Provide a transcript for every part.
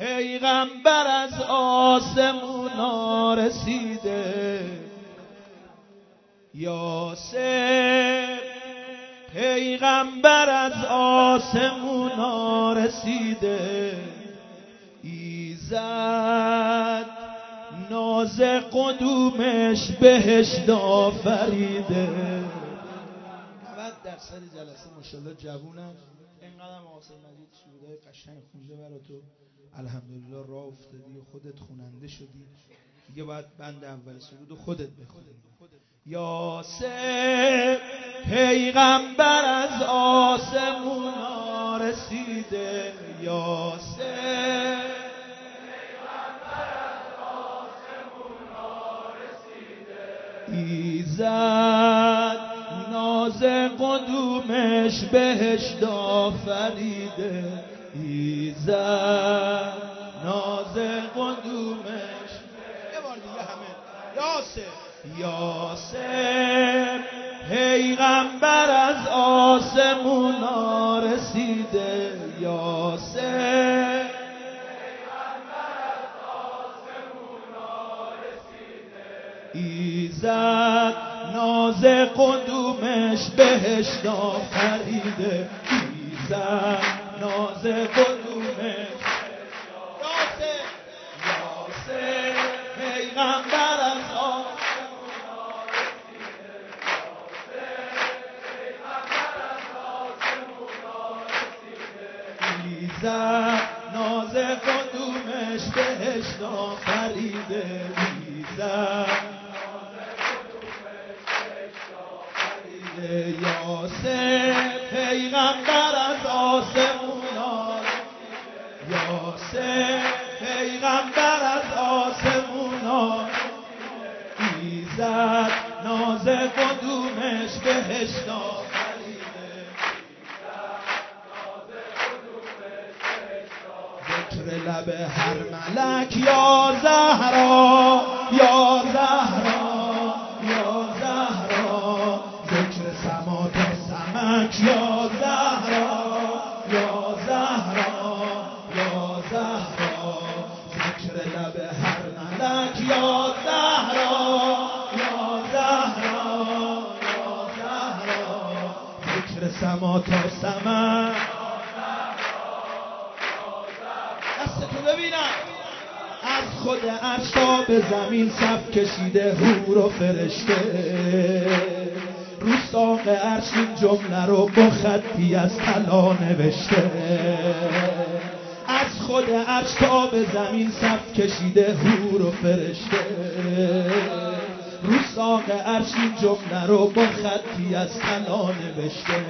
پیغمبر از آسمونا رسیده، یاسر پیغمبر از آسمونا رسیده، ایزد ناز قدومش بهشت آفریده. 90% جلسه ماشاءالله جوونن. اینقدر حسین مجید سرودای قشنگ خونده برا تو، الحمدلله راه افتادی و خودت خوننده شدی، دیگه باید بند اول سرود خودت بخونی. یاسر پیغمبر از آسمونا رسیده، یاسر پیغمبر از آسمونا رسیده، ایزد ناز قدومش بهشت آفریده، ایزد ناز قدومش. یه بار دیگه همه یاسر یاسر پیغمبر از آسمونا رسیده، یاسر پیغمبر از آسمونا رسیده، ایزد ناز قدومش بهشت آفریده، ایزد ناز قدومش. یاسر یاسر پیغمبر از آسمونا رسیده، یاسر پیغمبر از آسمونا رسیده، ایزد ناز قدومش بهشت آفریده، ایزد ناز قدومش بهشت آفریده، یاسر پیغمبر از آسمونا رسیده، یاسر پیغمبر از آسمونا رسیده، ایزد ناز قدومش بهشت آفریده، ایزد ناز قدومش بهشت آفریده. ذکر لب هر ملک یا زهرا یا زهرا یا زهرا، ذکر سما تا سمک یا زهرا یا زهرا یا زهرا، ذکر لب هر ملک یا زهرا یا زهرا یا زهرا، ذکر سما تا سمک. دستتو ببینم. از خود عرش تا به زمین صف کشیده حور و فرشته، رو ساق عرش این جمله رو با خطی از طلا نوشته، از خود عرش تا به زمین صف کشیده حور و فرشته، رو ساق عرش این جمله رو با خطی از طلا نوشته،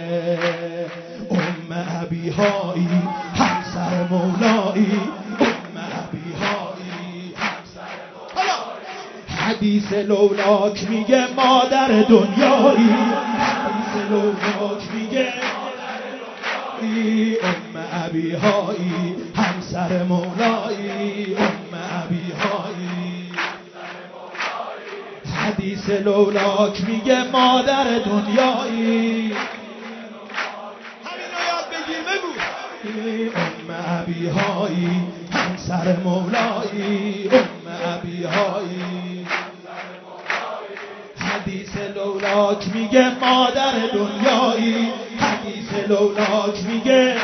ابیهایی همسر مولایی، ابیهایی همسر مولایی، حدیث لولاک میگه مادر دنیایی، حدیث لولاک میگه مادر دنیایی، ابیهایی همسر مولایی، ابیهایی همسر مولایی، حدیث لولاک میگه مادر دنیایی. ابیهایی همسر مولایی، ابیهایی حدیث لولاک میگه مادر دنیایی، حدیث لولاک میگه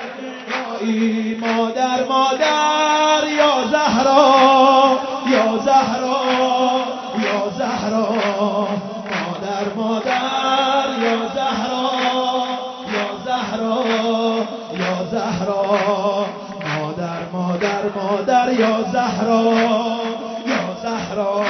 مادر مادر یا زهرا یا زهرا یا زهرا، مادر مادر یا زهرا یا زهرا یا زهرا، مادر مادر مادر یا زهرا یا زهرا،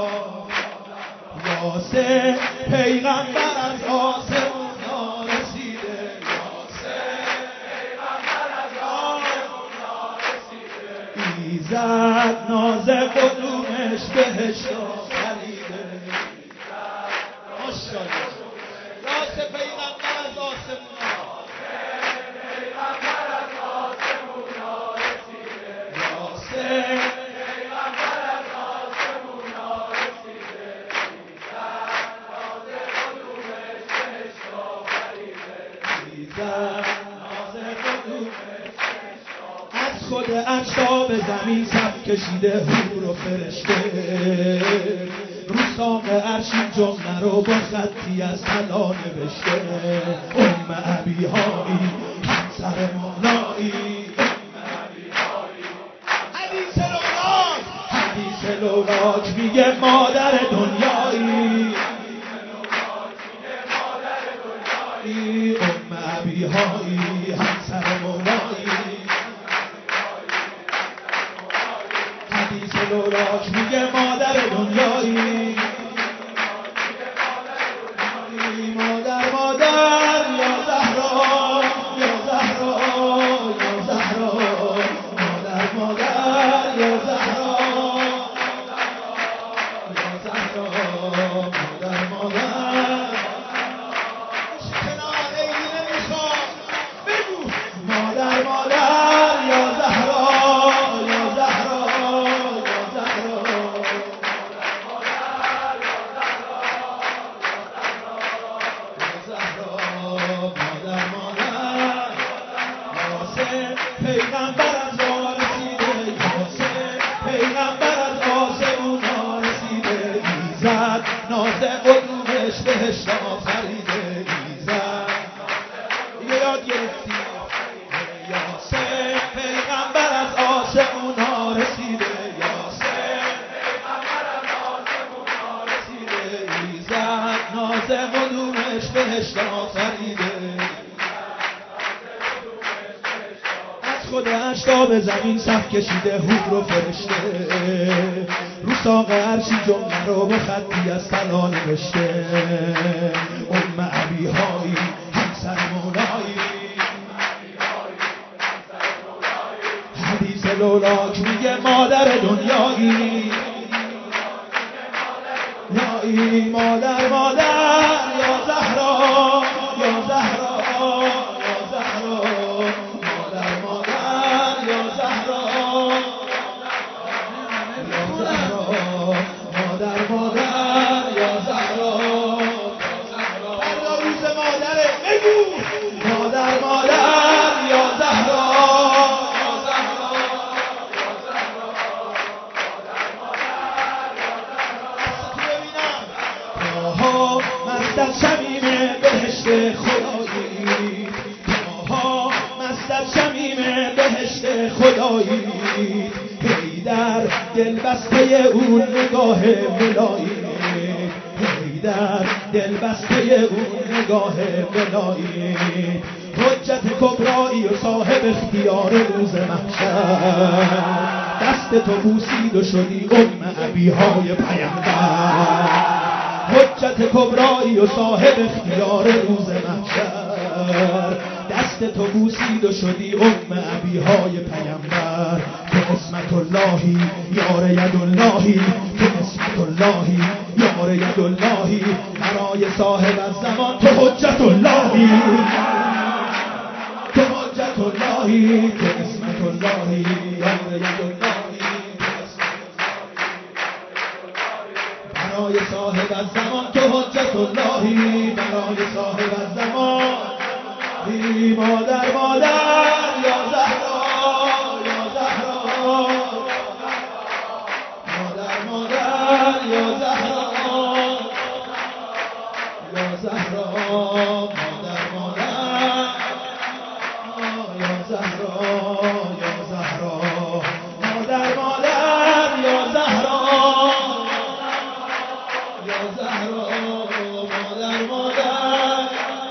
یاسر پیغمبر از آسمونا رسیده، یاسر پیغمبر از آسمونا رسیده، ایزد ناز قدومش بهشت آفریده، ماشاءالله. یاسر پیغمبر از آسمونا، پیغمبر از آسمونا رسیده، یاسر پیغمبر از آسمونا رسیده، ایزد ناز قدومش بهشت آفریده، ایزد ناز قدومش بهشت آفریده. از خود عرش تا به زمین صف کشیده حور و فرشته، رو ساق عرش این جمله رو با خطی از طلا نوشته. ابیهایی همسر مولایی، حدیث لولاک میگه مادر دنیایی، ابیهایی همسر مولایی. حدیث لولاک میگه مادر دنیایی، مادر مادر یا زهرا یا زهرا یا زهرا، مادر مادر یا زهرا یا زهرا، مادر مادر. کنار عیدی نمیخواد بگو مادر مادر یا زهرا یا زهرا یا زهرا، مادر مادر. یاسر پیغمبر از ما رسیده، یاسر پیغمبر از آسمونا رسیده، ایزد نازه قدومش بهشت آفریده، ایزد دیگه یاد گرفتی. یاسر پیغمبر از آسمونا رسیده، یاسر پیغمبر از آسمونا رسیده، ایزد نازه قدومش بهشت آفریده. از خودش تا به زمین صف کشیده حور و فرشته، رو ساق عرشی جمله رو با خطی از طلا نوشته. ابیهایی همسر مولایی، حدیث لولاک میگه مادر دنیایی، مادر مادر یا زهرا یا زهرا یا زهرا، مادر مادر یا زهرا یا زهرا، مادر مادر یا زهرا. فردا روز مادره بگو مادر مادر یا زهرا یا زهرا یا زهرا، مادر مادر یا زهرا. ببینم تاها مست از شمیم بهشت خدایی، تاها مست از شمیم بهشت خدایی، حیدر دلبسته اون نگاه ولایی، حیدر دلبسته اون نگاه ولایی، حجت کبرایی و صاحب اختیار روز محشر، دست تو بوسید و شدی ابیهای پیامبر، حجت کبرایی و صاحب اختیار روز محشر، دست تو بوسید و شدی ابیهای پیامبر. تو اسمت اللهی یار ید اللهی، تو اسمت اللهی یار ید اللهی، برای صاحب الزمان تو حجت اللهی، تو حجت اللهی، تو اسمت اللهی یار ید اللهی، برای صاحب الزمان تو حجت اللهی، برای صاحب الزمان. مادر مادر یا زهرا یا زهرا، مادر مادر یا زهرا یا زهرا، مادر مادر یا زهرا یا زهرا، مادر مادر یا زهرا یا زهرا، مادر مادر.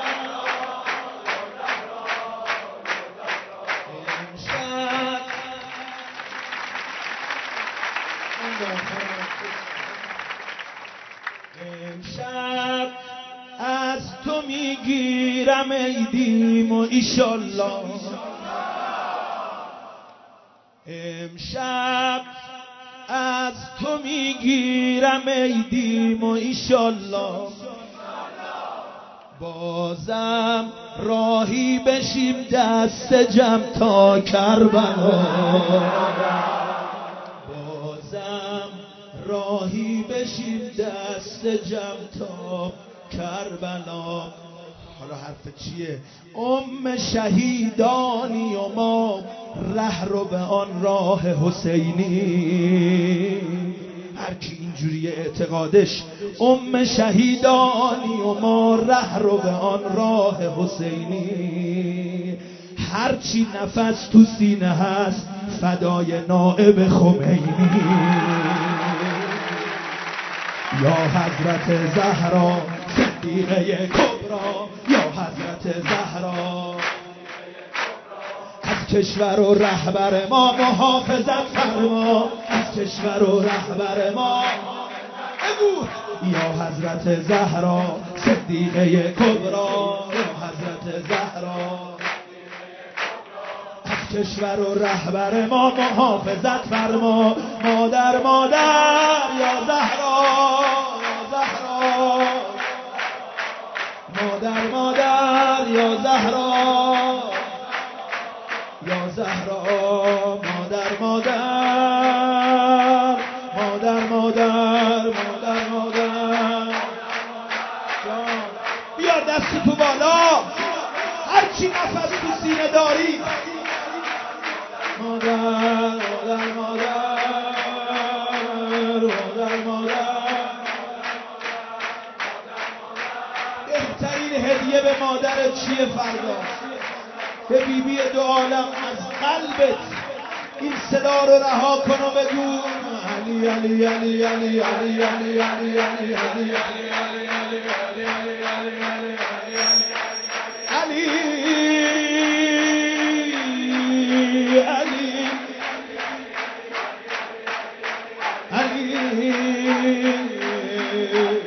امشب از تو میگیرم عیدیم و ایشالله، امشب از تو میگیرم عیدیم و ایشالله، بازم راهی بشیم دست جمع تا کربلا، بازم راهی بشیم دست جمع تا کربلا. حالا حرف چیه؟ شهیدانی و ما ره رو به آن راه حسینی. هر کی اینجوری اعتقادش شهیدانی و ما ره رو به آن راه حسینی. هرچی نفس تو سینه هست فدای نائب خمینی. یا حضرت زهرا صدیقه کبرا، یا حضرت زهرا از کشور و رهبر ما محافظت فرما، از کشور و رهبر ما. یا حضرت زهرا صدیقه کبرا، یا حضرت زهرا از کشور و رهبر ما محافظت فرما. مادر مادر یا زهرا، یا زهرا مادر مادر یا زهرا، یا زهرا مادر مادر مادر مادر مادر مادر. بیار دست تو بالا هرچی نفس تو سینه داری. مادر مادر مادر مادر مادر. بهترین هدیه به مادرت چیه فردا؟ به بیبی دو عالم از قلبت این صدا رو رها کن و بگو علی علی علی علی علی علی علی علی علی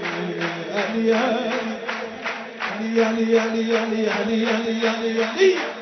علی علی علی